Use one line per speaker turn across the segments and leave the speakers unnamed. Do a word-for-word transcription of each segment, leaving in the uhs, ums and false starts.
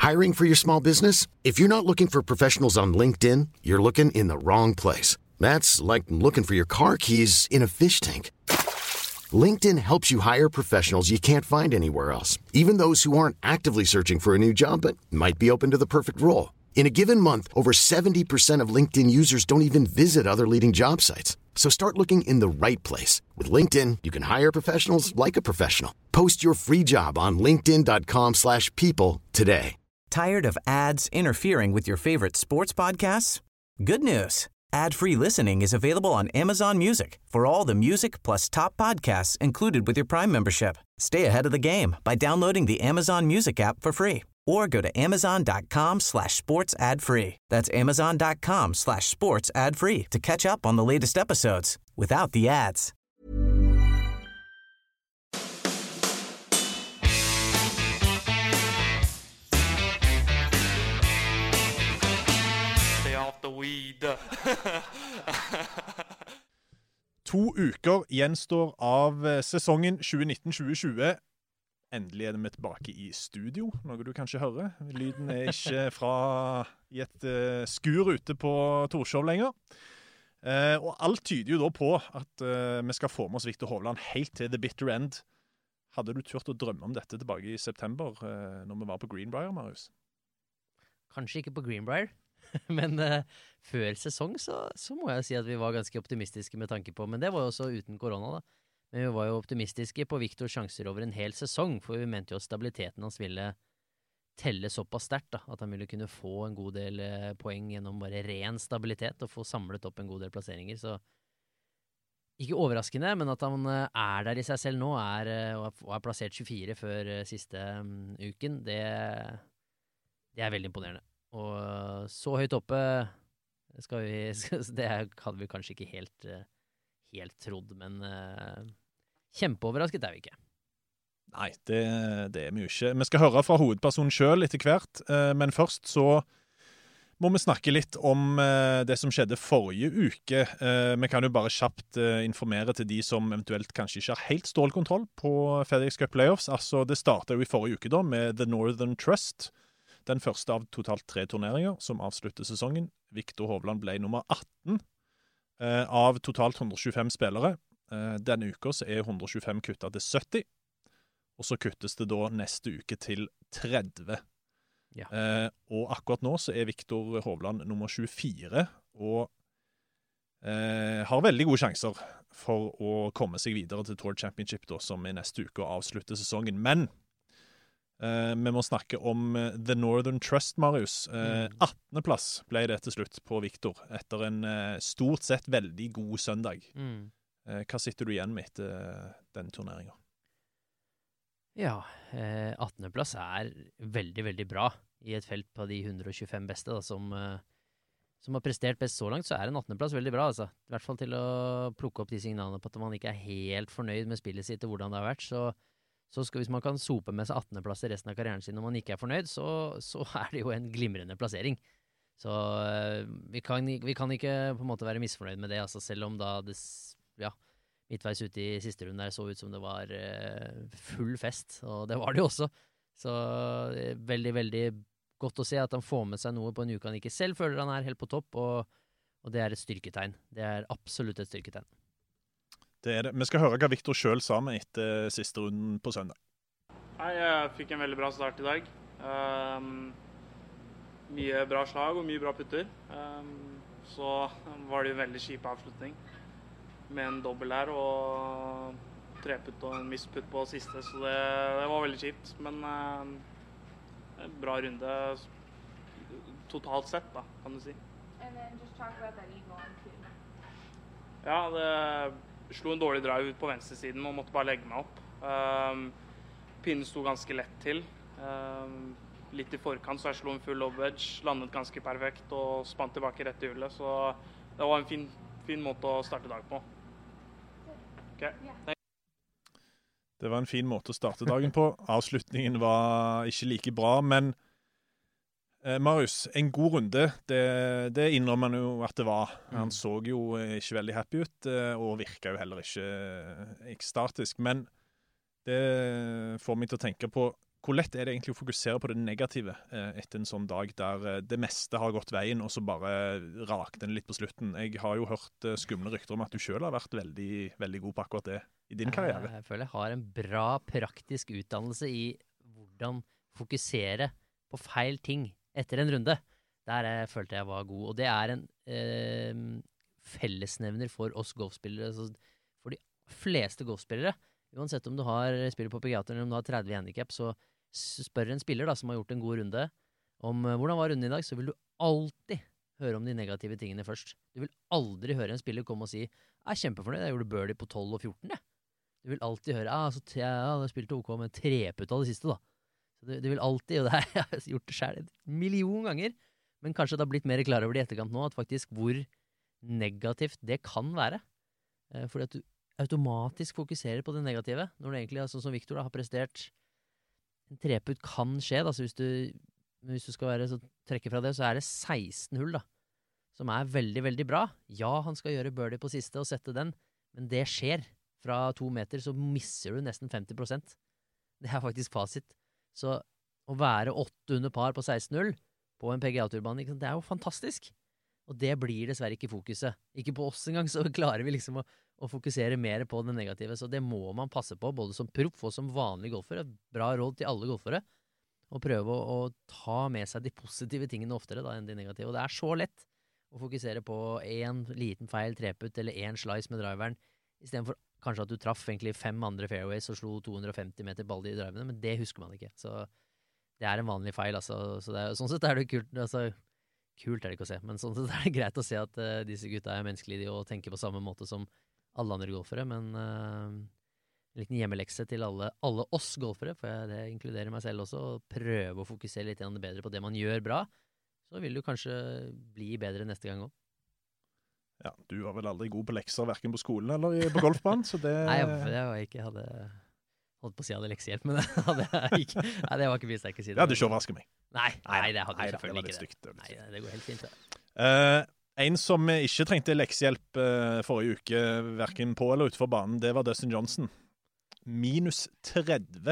Hiring for your small business? If you're not looking for professionals on LinkedIn, you're looking in the wrong place. That's like looking for your car keys in a fish tank. LinkedIn helps you hire professionals you can't find anywhere else, even those who aren't actively searching for a new job but might be open to the perfect role. In a given month, over seventy percent of LinkedIn users don't even visit other leading job sites. So start looking in the right place. With LinkedIn, you can hire professionals like a professional. Post your free job on linkedin.com slash people today.
Tired of ads interfering with your favorite sports podcasts? Good news. Ad-free listening is available on Amazon Music for all the music plus top podcasts included with your Prime membership. Stay ahead of the game by downloading the Amazon Music app for free or go to amazon.com slash sports ad free. That's amazon.com slash sports ad free to catch up on the latest episodes without the ads.
Stay off the weed.
To uker gjenstår av sesongen tjue nitten tjue tjue. Endelig er vi tilbake i studio, noe du kanskje hører. Lyden er ikke fra i et uh, skur ute på Torshov lenger. Uh, og alt tyder jo da på at uh, vi skal få med oss Viktor Hovland helt til the bitter end. Hadde du turt å drømme om dette tilbake i september, uh, når vi var på Greenbrier, Marius?
Kanskje ikke på Greenbrier, men uh, før sesong så, så må jeg si at vi var ganske optimistiske med tanke på, men det var jo også uten korona da. Men vi var jo optimistiske på Viktors sjanser over en hel sesong, for vi mente jo at stabiliteten hans ville telle såpass sterkt da, at han ville kunne få en god del uh, poeng gjennom bare ren stabilitet og få samlet opp en god del plasseringer, så ikke overraskende, men at han uh, er der i seg selv nå, er, uh, og er plassert tjuefire før uh, siste um, uken, det, det er veldig imponerende. Og så høyt oppe skal vi, det hadde vi kanskje ikke helt, helt trodd, men uh, kjempeoverrasket er vi ikke.
Nei, det, det er vi jo ikke. Vi skal høre fra hovedpersonen selv etter hvert, uh, men først så må vi snakke litt om uh, det som skjedde forrige uke. Uh, vi kan jo bare kjapt uh, informere til de som eventuelt kanskje ikke har helt stålkontroll på FedEx Cup Playoffs. Altså, det startet jo i forrige uke da med The Northern Trust, den første av totalt tre turneringer som avslutter sesongen. Viktor Hovland ble nummer atten eh, av totalt hundre og tjuefem spillere. Eh, denne uka så er hundre og tjuefem kuttet til sytti, og så kuttes det da neste uke til tretti.
Ja.
Eh, og akkurat nå så er Viktor Hovland nummer tjuefire, og eh, har veldig gode sjanser for å komme seg videre til Tour Championship da, som er neste uke og avslutter sesongen. Men Uh, vi må snakke om uh, The Northern Trust, Marius. Uh, attende plass ble det til slutt på Viktor, etter en uh, stort sett veldig god søndag.
Mm.
Uh, hva sitter du igjen med etter uh, den turneringen?
Ja, eh, attende plass er veldig, veldig bra i et felt på de hundre og tjuefem beste da, som, uh, som har prestert best så langt, så er en attende plass veldig bra, altså. I hvert fall til å plukke opp de signalene på at man ikke er helt fornøyd med spillet sitt og hvordan det har vært, så Så skal, hvis man kan sope med seg attende plass i resten av karrieren sin når man ikke er fornøyd, så, så er det jo en glimrende plassering. Så uh, vi, kan, vi kan ikke på en måte være misfornøyd med det, altså, selv om da det, ja, midtveis ute i siste runde der så ut som det var uh, full fest, og det var det jo også. Så uh, veldig, veldig godt å se at han får med seg noe på en uke han ikke selv føler han er helt på topp, og, og det er et styrketegn. Det er absolutt et styrketegn.
Det er det. Vi skal høre hva Viktor selv sa med etter siste runden på søndag.
Nei, jeg fikk en veldig bra start i dag. Um, mye bra slag og mye bra putter. Um, så var det en veldig kjip avslutning med en dobbel her og treputt og en misputt på siste, så det, det var veldig kjipt. Men um, en bra runde totalt sett, da, kan du si.
And then just talk about that eagle on cue.
Ja, det slo en dårlig drive ut på venstresiden og måtte bare legge meg opp. Um, pinnen sto ganske lett til. Um, litt i forkant, så jeg slo en full lob wedge, landet ganske perfekt og spant tilbake rett i hullet. Så det var en fin, fin måte å starte dag på. Okay.
Det var en fin måte å starte dagen på. Avslutningen var ikke like bra, men Eh, Marius, en god runde, det, det innrømmer han jo at det var. Han så jo ikke veldig happy ut, og virka jo heller ikke ekstatisk, men det får meg til å tenke på hvor lett er det egentlig å fokusere på det negative eh, etter en sånn dag der eh, det meste har gått veien, og så bare rakte den litt på slutten? Jeg har jo hørt eh, skumle rykter om at du selv har vært veldig, veldig god på akkurat det i din karriere.
Jeg føler jeg har en bra praktisk utdannelse i hvordan fokusere på feil ting etter en runde. Der jeg følte jeg var god, og det er en eh, fellesnevner for oss golfspillere, altså for de fleste golfspillere. Uansett om du har spiller på P G A eller om du har tretti handicap, så spør en spiller da, som har gjort en god runde om uh, hvordan var runden i dag, så vil du alltid høre om de negative tingene først. Du vil aldri høre en spiller komme og si jeg er kjempefornøyd, jeg gjorde birdie på tolv og fjorten. Ja. Du vil alltid høre ah, så t- ja, jeg spilte OK med treputt av det siste. Da. Så du, du vil alltid, og det har jeg gjort det selv en million ganger, men kanskje det har blitt mer klar over det i etterkant nå, at faktisk hvor negativt det kan være. Eh, fordi at du automatisk fokuserer på det negative, når det egentlig er sånn som Victor da, har prestert. En treputt kan skje, da, så hvis du, hvis du skal være så trekke fra det, så er det seksten hull da, som er veldig, veldig bra. Ja, han skal gjøre birdie på siste og sette den, men det skjer. Fra to meter så misser du nesten femti prosent. Det er faktisk fasit. Så å være åtte under par på seksten hull på en P G A-turbane, det er jo fantastisk. Og det blir dessverre ikke fokuset. Ikke på oss engang, så klarer vi liksom å, å fokusere mer på det negative. Så det må man passe på, både som proff og som vanlig golfer. Et bra råd til alle golfere. Og prøve å, å ta med seg de positive tingene oftere da, enn de negative. Og det er så lett å fokusere på en liten feil treputt eller en slice med driveren, i stedet for kanskje at du traff egentlig fem andre fairways og slo to hundre og femti meter ball i drivene, men det husker man ikke. Så det er en vanlig feil, altså. Så det er, sånn sett er det kult, altså. Kult er det ikke å se, men sånn sett er det greit å se at uh, disse gutta er menneskelige og tenker på samme måte som alle andre golfere, men uh, en liten hjemmelekse til alle, alle oss golfere, for jeg det inkluderer meg selv også, og prøve å fokusere litt bedre på det man gjør bra, så vil du kanskje bli bedre neste gang også.
Ja, du var vel aldri god på lekser, hverken på skolen eller på golfbanen, så det...
Nei, det var jeg ikke, jeg hadde holdt på å si jeg hadde leksehjelp, men det hadde jeg ikke. Nei, det var ikke mye sterke side.
Det hadde ikke overrasket meg.
Nei, nei, det hadde
nei,
jeg selvfølgelig
det
ikke
stygt, det.
Nei, det går helt fint. Ja.
Uh, en som ikke trengte leksehjelp uh, forrige uke, hverken på eller utenfor banen, det var Dustin Johnson. Minus tretti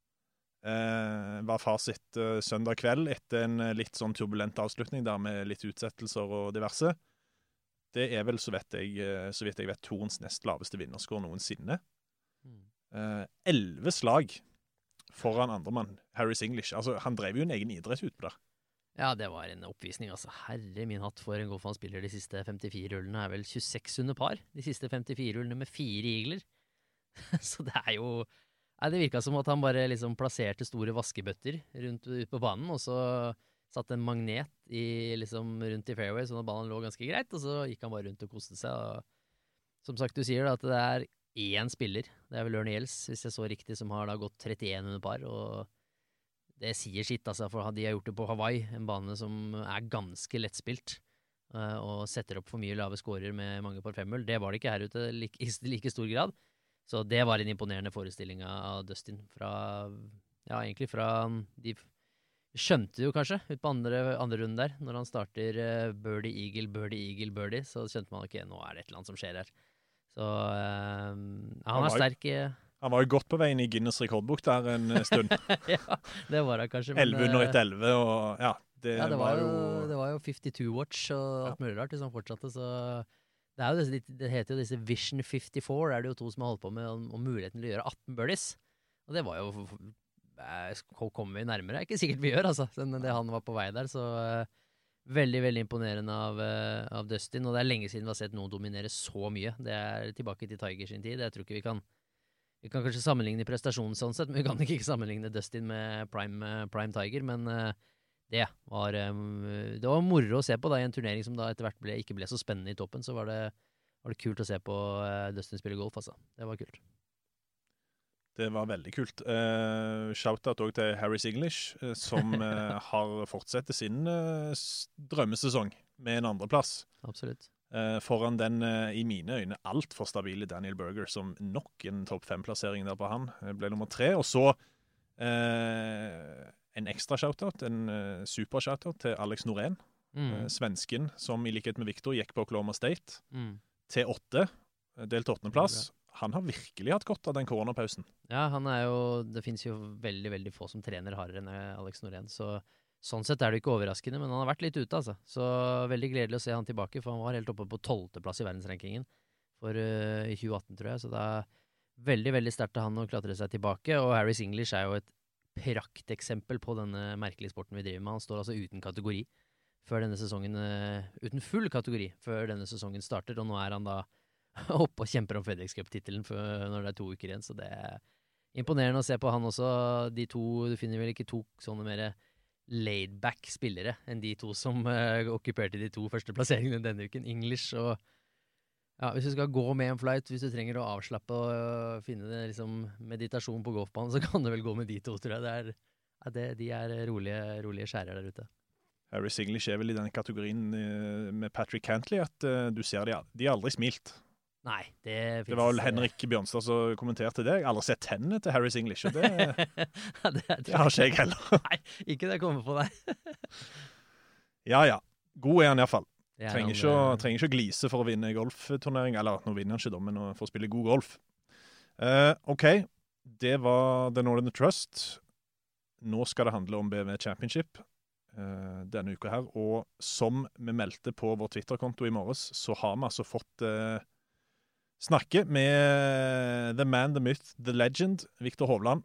uh, var fasit uh, søndag kveld etter en uh, litt sånn turbulent avslutning der med litt utsettelser og diverse. Det er vel, så, vet jeg, uh, så vidt jeg vet, Torens nest laveste vinnerskår noensinne. Elleve uh, slag foran andremann, Harris English. Altså, han drev jo en egen idrett ut på der.
Ja, det var en oppvisning, altså. Herre min hatt for en golf han spiller de siste femtifire hullene. Er vel tjueseks under par. De siste femtifire hullene med fire igler. Så det er jo... Nei, det virket som at han bare liksom plasserte store vaskebøtter rundt ut på banen, og så satt en magnet i, liksom, rundt i fairway, sånn at ballen lå ganske greit, og så gikk han bare rundt og koste seg. Og, som sagt, du sier da at det er én spiller, det er vel Ernie Els, hvis jeg så riktig, som har da gått trettien under par, og det sier sitt, altså, for de har gjort det på Hawaii, en bane som er ganske lettspilt, uh, og setter opp for mye lave scorer med mange par femhull. Det var det ikke her ute like, i like stor grad, så det var en imponerende forestilling av Dustin fra, ja, egentlig fra, de skjønte jo kanskje ut på andre, andre runden der, når han starter uh, birdie, eagle, birdie, eagle, birdie, så skjønte man ikke, nå er det et eller annet som skjer her. Så uh, han er sterk i...
Han var jo godt på veien i Guinness rekordbok der en stund.
Ja, det var han kanskje.
elleve under etter elleve, og ja, det,
ja, det var,
var jo...
Det var jo femtito watch og alt mulig rart, hvis han fortsatte, så... Det, er jo disse, det heter jo disse Vision femtifire, er det jo to som har holdt på med om, om muligheten til å gjøre atten birdies. Og det var jo... Kommer vi nærmere? Det er ikke sikkert vi gjør, altså. Det han var på vei der, så... Veldig, veldig imponerende av, uh, av Dustin, og det er lenge siden vi har sett noen dominere så mye. Det er tilbake til Tiger sin tid. Jeg tror ikke vi kan vi kan kanskje sammenligne prestasjonen sånn sett, men vi kan ikke sammenligne Dustin med Prime, uh, Prime Tiger, men uh, det var um, det var moro å se på da, i en turnering som da etter hvert ble, ikke ble så spennende i toppen, så var det, var det kult å se på uh, Dustin spille golf, altså. Det var kult.
Det var veldig kult. Uh, Shoutout også til Harris English, uh, som uh, har fortsatt sin uh, drømmesesong med en andreplass.
Absolutt.
Uh, foran den, uh, i mine øyne, alt for stabile Daniel Berger, som nok en topp fem-plassering der på han, uh, ble nummer tre. Og så uh, en ekstra shoutout, en uh, super shoutout til Alex Norén, mm. uh, svensken, som i likhet med Victor gikk på Oklahoma State, mm. til åtte. Delte åttendeplass. han har virkelig hatt godt av den koronapausen.
Ja, han er jo, det finnes jo veldig, veldig få som trener hardere enn Alex Norén, så sånn sett er det ikke overraskende, men han har vært litt ute, altså. Så veldig gledelig å se han tilbake, for han var helt oppe på tolvte plass i verdensrankingen for uh, i tjue atten, tror jeg. Så det er veldig, veldig sterkt av han å klatre seg tilbake, og Harris English er jo et prakteksempel på denne merkelige sporten vi driver med. Han står altså uten kategori før denne sesongen, uh, uten full kategori før denne sesongen starter, og nå er han da oppe og kjemper om FedEx Cup-titelen når det er to uker igjen, så det er imponerende å se på han også. De to, du finner vel ikke to sånne mer laid-back spillere enn de to som uh, okkuperte de to første plasseringene denne uken. English og ja, hvis du skal gå med en flight, hvis du trenger å avslappe og uh, finne det, liksom, meditasjon på golfbanen, så kan du vel gå med de to, tror jeg. Det er, ja, det, de er rolige, rolige skjærer der ute.
Harris English er vel i den kategorien uh, med Patrick Cantley at uh, du ser de, de er aldri smilt.
Nei, det finnes...
Det var vel Henrik Bjørnstad som kommenterte det. Jeg har aldri sett tennene til Harris English, og det,
ja, det,
det har ikke jeg heller.
Nei, ikke det kommer på deg.
ja, ja. God er han i hvert fall.
Ja,
trenger, ikke å, trenger ikke å glise for å vinne golfturnering, eller nå vinner han ikke da, men for å spille god golf. Uh, ok, det var The Northern Trust. Nå skal det handle om B M W Championship uh, denne uka her, og som vi meldte på vår Twitter-konto i morges, så har vi altså fått... Uh, snakke med The Man, The Myth, The Legend, Victor Hovland.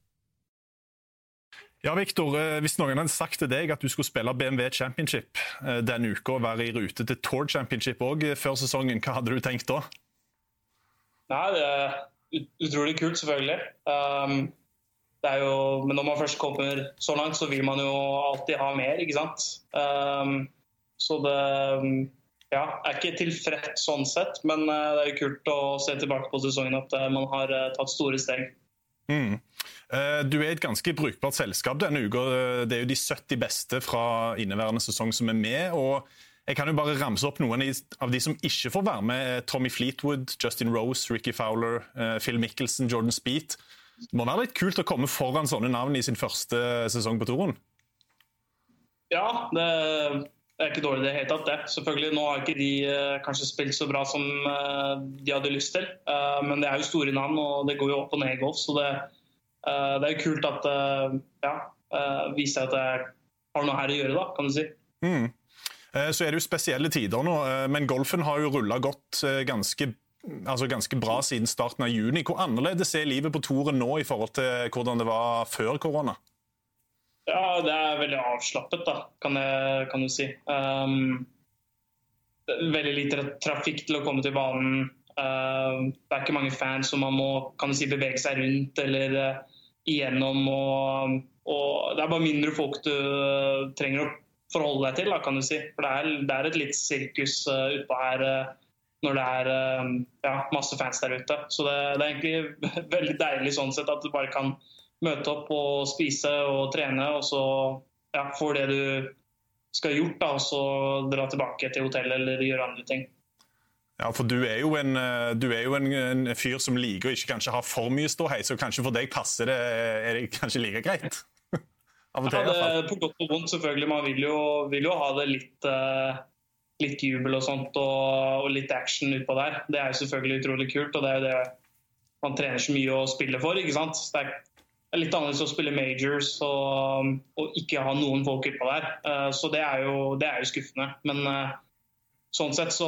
Ja, Victor, hvis noen hadde sagt til deg at du skulle spille B M W Championship denne uka og være i rute til Tour Championship også før sesongen, hva hadde du tenkt da?
Nei, det er utrolig kult selvfølgelig. Um, det er jo, men når man først kommer så langt, så vil man jo alltid ha mer, ikke sant? Um, så det... Ja, jeg er ikke tilfreds sånn sett, men det er jo kult å se tilbake på sesongen at man har tatt store steg.
Mm. Du er et ganske brukbart selskap denne uka. Det er jo de sytti beste fra inneværende sesong som er med, og jeg kan jo bare ramse opp noen av de som ikke får være med. Tommy Fleetwood, Justin Rose, Ricky Fowler, Phil Mickelson, Jordan Spieth. Det må være litt kult å komme foran sånne navn i sin første sesong på touren.
Ja, det Det er ikke dårlig det helt tatt det. Selvfølgelig, nå har ikke de uh, kanskje spilt så bra som uh, de hadde lyst til. Uh, men det er jo store navn, og det går jo opp og ned i golf. Så det, uh, det er jo kult at uh, ja, uh, viser at jeg har noe her å gjøre da, kan du si.
Mm. Uh, så er det jo spesielle tider nå, uh, men golfen har jo rullet godt uh, ganske, altså ganske bra siden starten av juni. Hvor annerledes er livet på touren nå i forhold til hvordan det var før korona?
Ja, det er veldig avslappet da, kan, jeg, kan du si. Um, det er veldig lite trafikk til å komme til banen. Uh, det er ikke mange fans som man må, kan du si, bevege seg rundt eller uh, igjennom. Og, og det er bare mindre folk du uh, trenger å forholde deg til, da, kan du si. For det er, det er et litt sirkus uh, utpå her uh, når det er uh, ja, masse fans der ute. Så det, det er egentlig veldig deilig sånn sett at du bare kan møte opp og spise og trene, og så ja, får det du skal ha gjort, da, og så dra tilbake til hotellet eller gjøre andre ting.
Ja, for du er jo en, du er jo en, en fyr som liker å ikke kanskje ha for mye ståhei, så kanskje for deg passer det, er det kanskje like greit? Av og til,
ja, det er på godt og vondt selvfølgelig. Man vil jo, vil jo ha det litt, uh, litt jubel og sånt, og, og litt action utpå der. Det er jo selvfølgelig utrolig kult, og det er jo det man trener så mye å spille for, ikke sant? Det er Det er litt annerledes å spille majors og, og ikke ha noen folk utpå der. Uh, så det er, jo, det er jo skuffende. Men uh, sånn sett så,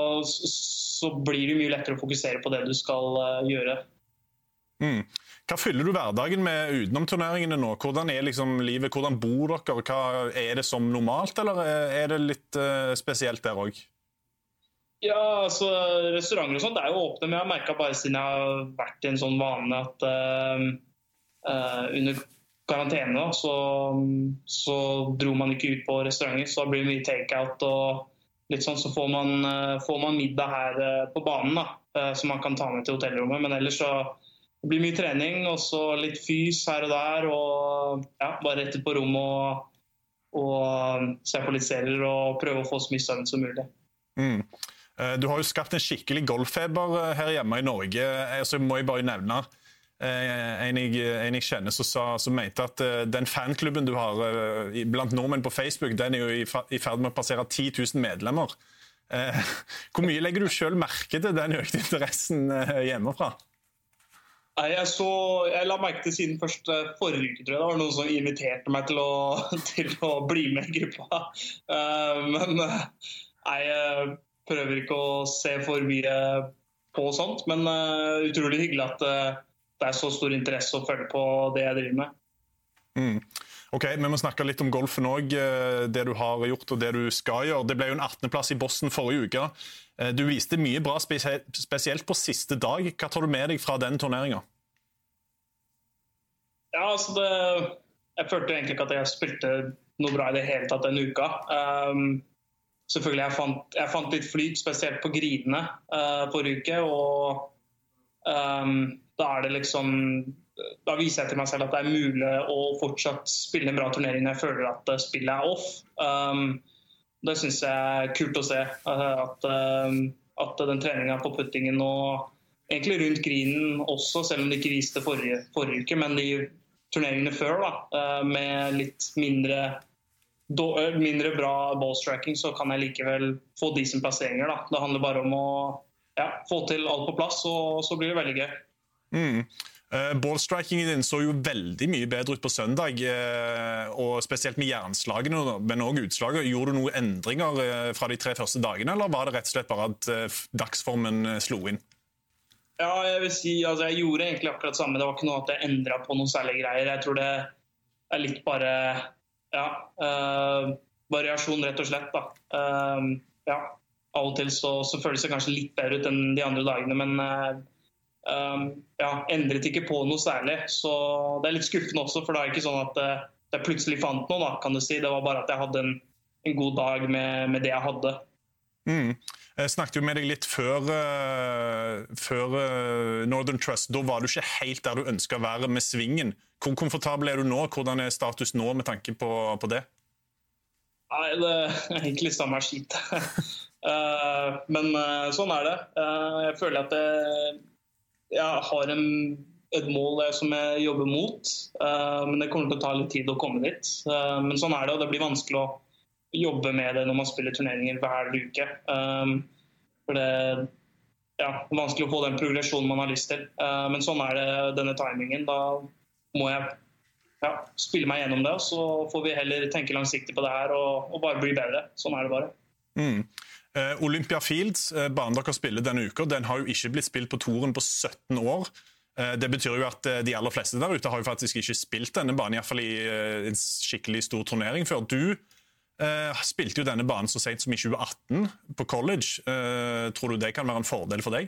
så blir det mye lettere å fokusere på det du skal uh, gjøre.
Mm. Hva fyller du hverdagen med utenom turneringene nå? Hvordan er liksom livet? Hvordan bor dere? Hva, er det som normalt, eller er det litt uh, spesielt der også?
Ja, altså restauranter og sånt er jo åpne, men jeg har merket bare siden jeg har vært i en sånn vane at uh, Uh, under karantene da, så, så dro man ikke ut på restauranter, så da blir det mye takeout og litt sånn, så får man, uh, får man middag her uh, på banen da, uh, som man kan ta med til hotellrommet, men ellers så det blir mye trening og så litt fys her og der, og ja, bare rett ut på rommet og, og se på litt serier og prøve å få så mye søvn som mulig.
Mm. Uh, du har jo skapt en skikkelig golffeber her hjemme i Norge, så må jeg bare nevne En jeg, en jeg kjenner som, sa, som mente at uh, den fanklubben du har uh, blant nordmenn på Facebook, den er jo i, i ferd med å passere ti tusen medlemmer. Uh, hvor mye legger du selv merke til den økte interessen uh, hjemmefra?
Nei, jeg, så, jeg la merke til siden først forrige uke, tror jeg. Det var noen som inviterte meg til å, til å bli med i gruppa. Uh, men nei, jeg prøver ikke å se for mye på sånt. Men uh, utrolig hyggelig at uh, det er så stor interesse å følge på det jeg driver med.
Mm. Ok, vi må snakke litt om golfen også, det du har gjort og det du skal gjøre. Det ble jo en attendeplass i Boston forrige uke. Du viste mye bra, spesielt på siste dag. Hva tar du med deg fra den turneringen?
Ja, altså det, jeg følte egentlig ikke at jeg spilte noe bra i det hele tatt denne uka. Um, selvfølgelig, jeg fant, jeg fant litt flyt, spesielt på gridene uh, forrige uke, og um, da er det liksom, da viser jeg til meg selv at det er mulig å fortsatt spille en bra turnering når jeg føler at spillet er off. Um, det synes jeg er kult å se, uh, at, uh, at den treningen på puttingen og egentlig rundt grinen også, selv om de ikke viste forrige, forrige uke, men de turneringene før da, uh, med litt mindre, do, mindre bra ballstracking, så kan jeg likevel få decent plasseringer. Da. Det handler bare om å ja, få til alt på plass, og så blir det veldig gøy.
Mm. Uh, ballstrikingen din så jo veldig mye bedre ut på søndag, uh, og spesielt med jernslagene, men også utslaget. Gjorde du noen endringer uh, fra de tre første dagene, eller var det rett og slett bare at uh, dagsformen uh, slo inn?
Ja, jeg vil si, altså jeg gjorde egentlig akkurat samme. Det var ikke noe at jeg endret på noen særlige greier. Jeg tror det er litt bare, ja, uh, variasjon rett og slett da. Uh, ja, av og til så, så føles det kanskje litt bedre ut enn de andre dagene, men uh, Um, ja, endret ikke på noe særlig, så det er litt skuffende også, for det er ikke sånn at uh, jeg plutselig fant noe da, kan du si. Det var bare at jeg hadde en, en god dag med, med det jeg hadde.
Mm. Jeg snakket jo med deg litt før, uh, før uh, Northern Trust. Da var du ikke helt der du ønsket å være med svingen. Hvor komfortabel er du nå? Hvordan er status nå med tanke på, på det?
Nei, det er egentlig samme skit. uh, men uh, sånn er det. Uh, jeg føler at det jeg har en, et mål som jeg jobber mot, uh, men det kommer til å ta litt tid å komme dit. Uh, men sånn er det, og det blir vanskelig å jobbe med det når man spiller turneringer hver uke. Um, for det ja, er vanskelig å få den progresjonen man har lyst til. Uh, men sånn er det denne timingen. Da må jeg ja, spille meg gjennom det, så får vi heller tenke langsiktig på det her og, og bare bli bedre. Sånn er det bare.
Mm. Uh, Olympia Fields, uh, banen dere spiller denne uka, den har jo ikke blitt spilt på touren på sytten år. Uh, det betyr jo at uh, de aller fleste der ute har jo faktisk ikke spilt denne banen, i hvert fall i uh, en skikkelig stor turnering før. Du uh, spilte jo denne banen så sent som i tjue atten på college. Uh, tror du det kan være en fordel for deg?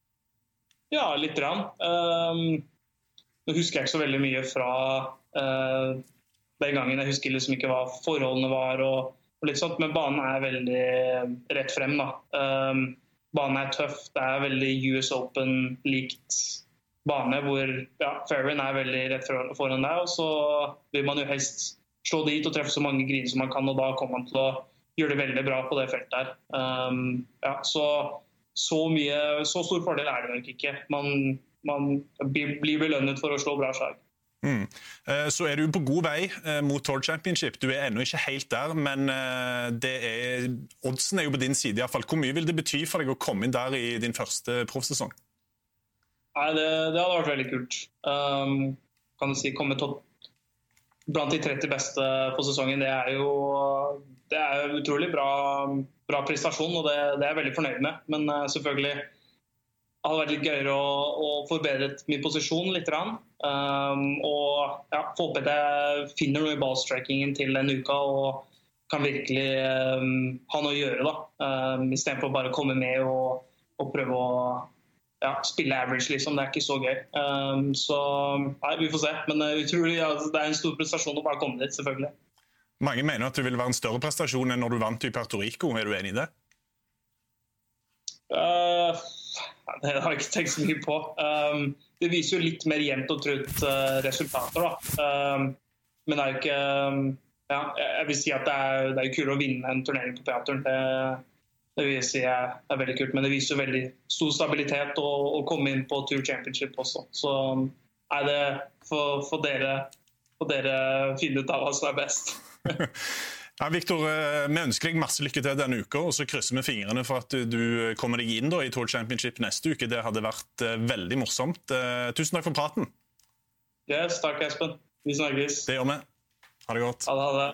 Ja, litt rann. Um, nå husker jeg ikke så veldig mye fra uh, den gangen. Jeg husker liksom ikke hva forholdene var og litt sånt, men banen er veldig rett frem da. Um, banen er tøff, det er veldig U S Open-likt bane, hvor ja, fairwayen er veldig rett foran deg, og så vil man jo helst slå dit og treffe så mange griner som man kan, og da kommer man til å gjøre det veldig bra på det feltet her. Um, ja, så, så mye, så stor fordel er det nok ikke. Man, man blir belønnet for å slå bra slag.
Mm. Så er du på god vei mot Tour Championship. Du er ennå ikke helt der, men det er, oddsen er jo på din side i hvert fall. Hvor mye vil det bety for deg å komme inn der i din første proffsesong?
Nei, det, det hadde vært veldig kult. Um, kan du si, komme topp blant de tretti beste på sesongen, det er jo det er utrolig bra, bra prestasjon, og det, det er jeg veldig fornøyd med. Men uh, selvfølgelig det hadde vært litt gøyere å, å forbedre min posisjon litt. Um, og ja, håper at jeg finner noe i ballstrakingen til denne uka og kan virkelig um, ha noe å gjøre da. Um, I stedet for bare å komme med og, og prøve å ja, spille average, liksom. Det er ikke så gøy. Um, så nei, vi får se. Men uh, utrolig, ja, det er en stor prestasjon å bare komme dit, selvfølgelig.
Mange mener at det vil være en større prestasjon enn når du vant i Puerto Rico. Er du enig i det?
Uh, det har jeg ikke tenkt så mye på. Um, det viser jo litt mer jevnt og trutt uh, resultater da. Um, men det er jo ikke um, ja, jeg vil si at det er, det er kul å vinne en turnering på P-turen. Det, det vil si er, er veldig kult, men det viser jo veldig stor stabilitet å, å komme inn på Tour Championship også. Så er det for, for dere for dere finne ut av hva som er best.
Ja, Victor, vi ønsker deg masse lykke til denne uka, og så krysser vi fingrene for at du kommer deg inn da, i Tour Championship neste uke. Det hadde vært veldig morsomt. Tusen takk for praten.
Yes, takk Espen. Vi snakkes.
Det gjør vi. Ha det godt.
Ha det, ha det.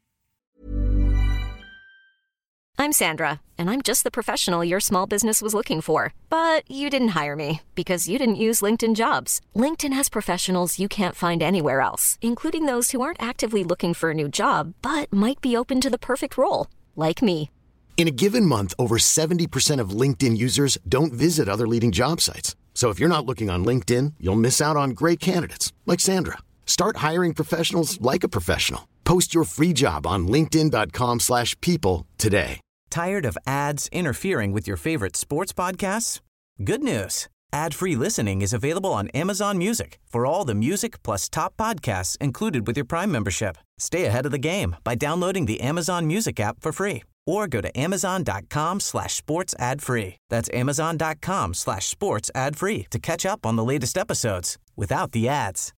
I'm Sandra, and I'm just the professional your small business was looking for. But you didn't hire me because you didn't use LinkedIn Jobs. LinkedIn has professionals you can't find anywhere else, including those who aren't actively looking for a new job, but might be open to the perfect role, like me.
In a given month, over seventy percent of LinkedIn users don't visit other leading job sites. So if you're not looking on LinkedIn, you'll miss out on great candidates like Sandra. Start hiring professionals like a professional. Post your free job on linkedin dot com slash people today.
Tired of ads interfering with your favorite sports podcasts? Good news. Ad-free listening is available on Amazon Music for all the music plus top podcasts included with your Prime membership. Stay ahead of the game by downloading the Amazon Music app for free or go to amazon dot com slash sports ad free. That's amazon dot com slash sports ad free to catch up on the latest episodes without the ads.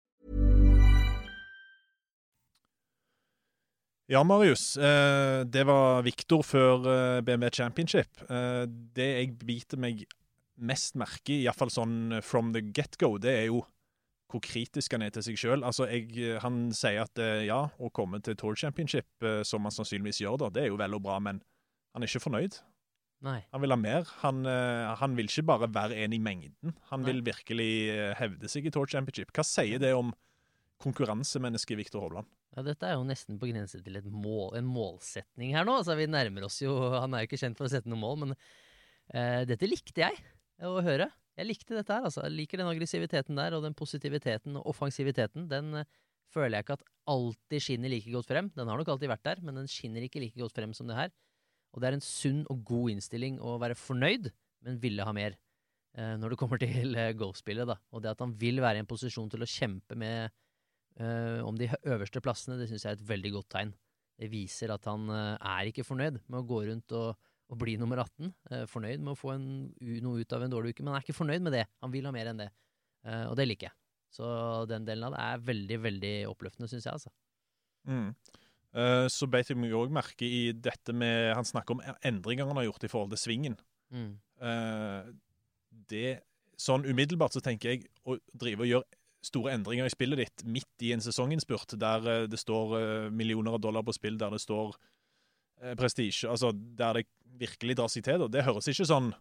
Ja, Marius, det var Victor før B M W Championship. Det jeg biter meg mest merke i, i hvert fall sånn from the get-go, det er jo hvor kritisk han er til seg selv. Altså, jeg, han sier at ja, å komme til Tour Championship, som han sannsynligvis gjør da, det er jo vel og bra, men han er ikke fornøyd.
Nei.
Han vil ha mer. Han, han vil ikke bare være en i mengden. Han vil Nei. virkelig hevde seg i Tour Championship. Hva sier det om konkurransemennesket Victor Hovland?
Ja, dette er jo nesten på grense til et mål, en målsetning her nå. Altså, vi nærmer oss jo, han er jo ikke kjent for å sette noen mål, men eh, dette likte jeg å høre. Jeg likte dette her, altså. Jeg liker den aggressiviteten der, og den positiviteten og offensiviteten. Den eh, føler jeg ikke at alltid skinner like godt frem. Den har nok alltid vært der, men den skinner ikke like godt frem som det her. Og det er en sunn og god innstilling å være fornøyd, men ville ha mer eh, når det kommer til eh, golfspillet, da. Og det at han vil være i en posisjon til å kjempe med Uh, om de øverste plassene, det synes jeg er et veldig godt tegn. Det viser at han uh, er ikke fornøyd med å gå rundt og, og bli nummer atten. Uh, fornøyd med å få en, noe ut av en dårlig uke, men han er ikke fornøyd med det. Han vil ha mer enn det. Uh, og det liker jeg. Så den delen av det er veldig, veldig oppløftende, synes jeg, altså.
Mm. Uh, så beit jeg meg også merke i dette med, han snakker om endringer han har gjort i forhold til svingen. Mm. Uh, det, sånn umiddelbart så tenker jeg å drive og gjøre store endringer i spillet ditt midt i en sesonginnspurt, der uh, det står uh, millioner av dollar på spill, der det står uh, prestige, altså der det virkelig drar seg til. Da. Det høres ikke sånn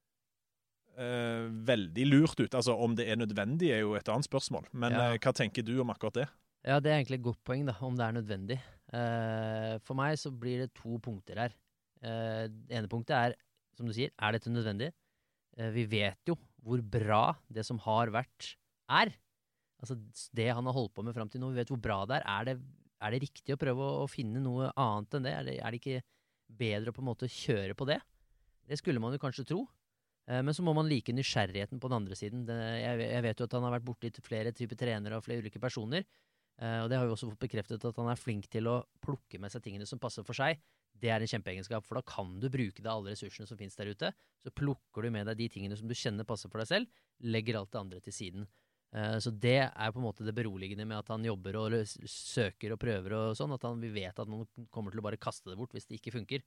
uh, veldig lurt ut. Altså om det er nødvendig er jo et annet spørsmål. Men ja. uh, hva tenker du om akkurat det?
Ja, det er egentlig et godt poeng da, om det er nødvendig. Uh, for meg så blir det to punkter her. Uh, det ene punktet er, som du sier, er dette nødvendig? Uh, vi vet jo hvor bra det som har vært er. Altså det han har holdt på med frem til nå, vi vet hvor bra det er. Er det, er det riktig å prøve å, å finne noe annet enn det? Er, det? er det ikke bedre å på en måte kjøre på det? Det skulle man jo kanskje tro. Eh, men så må man like nysgjerrigheten på den andre siden. Det, jeg, jeg vet jo at han har vært borte i flere typer trenere og flere ulike personer. Eh, og det har jo også fått bekreftet at han er flink til å plukke med seg tingene som passer for seg. Det er en kjempeegenskap, for da kan du bruke det alle ressursene som finnes der ute. Så plukker du med deg de tingene som du kjenner passer for deg selv, legger alt det andre til siden. Uh, så det er på en måte det beroligende med at han jobber og søker og prøver og sånn, at han, vi vet at man kommer til å bare kaste det bort hvis det ikke funker.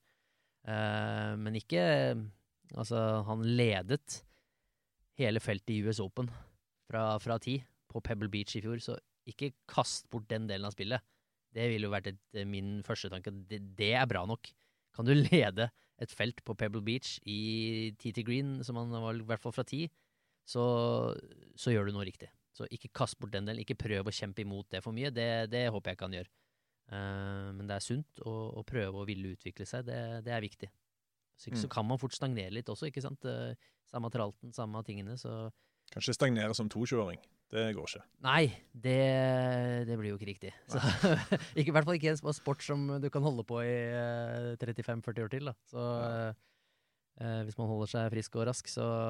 Uh, men ikke, altså han ledet hele feltet i U S Open fra, fra ti på Pebble Beach i fjor, så ikke kast bort den delen av spillet. Det ville jo vært et, min første tanke, det, det er bra nok. Kan du lede et felt på Pebble Beach i T T Green, som han var i hvert fall fra ti, Så, så gjør du noe riktig. Så ikke kast bort den delen, ikke prøv å kjempe imot det for mye, det, det håper jeg ikke han gjør. Uh, men det er sunt å, å prøve å ville utvikle seg, det, det er viktig. Så, mm. så kan man fort stagnere litt også, ikke sant? Uh, samme tralten, samme tingene, så... Kanskje
stagnere som tokjøring, det går ikke.
Nei, det, det blir jo ikke riktig. Så, ikke, I hvert fall ikke en sport som du kan holde på i uh, trettifem førti år til, da. Så uh, uh, hvis man holder seg frisk og rask, så...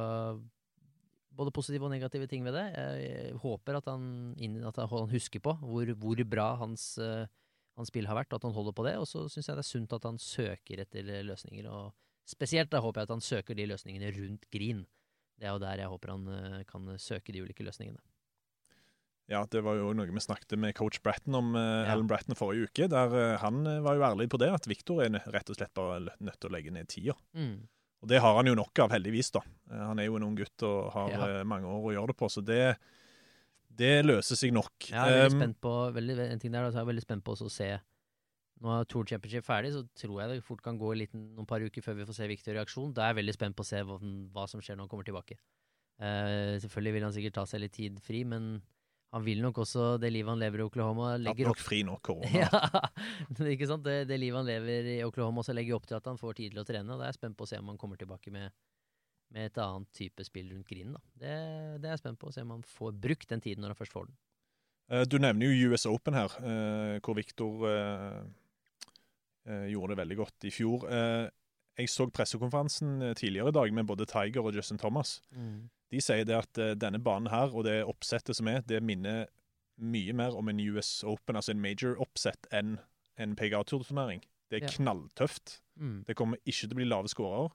Både positive og negative ting ved det. Jeg håper at han, at han husker på hvor, hvor bra hans, uh, hans spill har vært, og at han holder på det. Og så synes jeg det er sunt at han søker etter løsninger. Og spesielt da håper jeg at han søker de løsningene rundt green. Det er jo der jeg håper han uh, kan søke de ulike løsningene.
Ja, det var jo noe vi snakket med coach Bratton om, uh,
Ja.
Alan Bratton forrige uke, der uh, han uh, var jo ærlig på det, at Victor er rett og slett bare nødt til å legge ned tida.
Mm.
Og det har han jo nok av, heldigvis da. Uh, han er jo en ung gutt og har
Ja.
uh, mange år å gjøre det på, så det, det løser seg nok.
Jeg er veldig
Um,
spent på, veldig, en ting der, da, så er jeg veldig spent på også å se, nå er Tour Championship ferdig, så tror jeg det fort kan gå en liten, noen par uker før vi får se Victor i aksjon. Da er jeg veldig spent på å se hva, hva som skjer når han kommer tilbake. Uh, selvfølgelig vil han sikkert ta seg litt tid fri, men han vil nok også det livet han lever i Oklahoma
Hatt
legger
nok
opp.
fri nok, korona.
Ja, ikke sant? Det, det livet han lever i Oklahoma også legger opp til at han får tid til å trene, og da er jeg spent på å se om han kommer tilbake med, med et annet type spill rundt grinen. Da. Det, det er jeg spent på å se om han får brukt den tiden når han først får den.
Uh, du nevner jo U S Open her, uh, hvor Victor uh, uh, gjorde det veldig godt i fjor. Uh, jeg så pressekonferansen tidligere i dag med både Tiger og Justin Thomas.
Mm.
De sier det at uh, denne banen her, og det oppsettet som er, det minner mye mer om en U S Open, altså en major-oppsett enn en P G A-turnering. Det er
Ja.
knalltøft.
Mm.
Det kommer ikke til å bli lave skårer.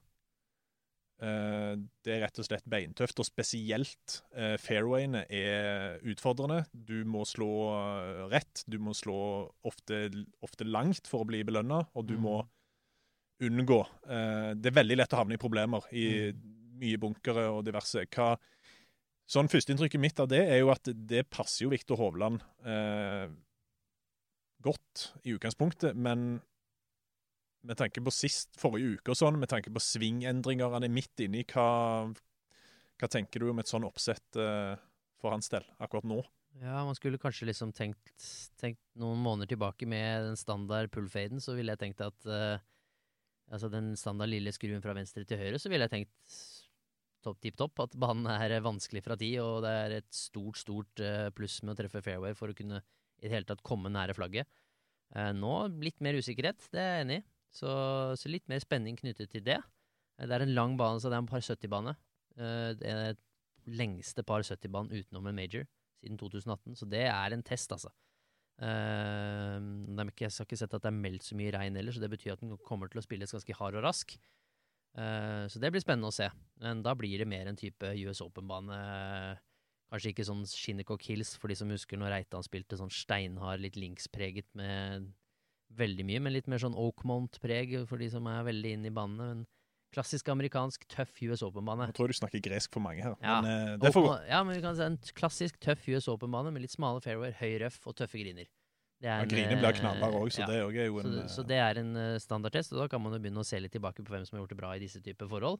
Uh, det er rett og slett beintøft, og spesielt uh, fairwayene er utfordrende. Du må slå uh, rett, du må slå ofte, ofte langt for å bli belønnet, og du
Mm.
må unngå. Uh, det er veldig lett å havne i problemer i mye bunkere og diverse. Hva, sånn førsteinntrykket mitt av det er jo at det passer jo Victor Hovland uh, godt i utgangspunktet, men med tanke på sist, forrige uke og sånn, med tanke på svingendringer, han er midt inne i hva, hva tenker du om et sånn oppsett uh, for hans del akkurat nå?
Ja, man skulle kanskje liksom tenkt, tenkt noen måneder tilbake med den standard pullfaden, så ville jeg tenkt at uh, altså den standard lille skruen fra venstre til høyre, så ville jeg tenkt topp, tipp topp, at banen er vanskelig fra tid, og det er et stort, stort uh, pluss med å treffe fairway for å kunne i det hele tatt komme nære flagget. Uh, nå litt mer usikkerhet, det er jeg enig i. Så, så litt mer spenning knyttet til det. Det er en lang bane, så det er en par sytti-bane. Det er lengste par sytti-banen utenom en major siden to tusen atten, så det er en test, altså. Jeg har ikke sett at det er meldt så mye regn ellers, så det betyr at den kommer til å spilles ganske hard og rask. Så det blir spennende å se. Men da blir det mer en type U S Open-bane. Kanskje ikke sånn Shinnecock Hills, for de som husker når Reitan spilte sånn steinhard, litt linkspreget med veldig mye, men litt mer sånn Oakmont-preg for de som er veldig inne i banene. En klassisk amerikansk tøff U S Open-bane.
Jeg tror du snakker gresk for mange her,
Ja,
men uh, det får gå.
Ja, men vi kan si en klassisk tøff U S Open-bane med litt smale fairway, høy røff og tøffe griner. Det er
Ja,
en,
griner blir knallere også, så
ja.
det er jo en...
Så, så det er en uh, standardtest, og da kan man jo begynne å se litt tilbake på hvem som har gjort det bra i disse typer forhold.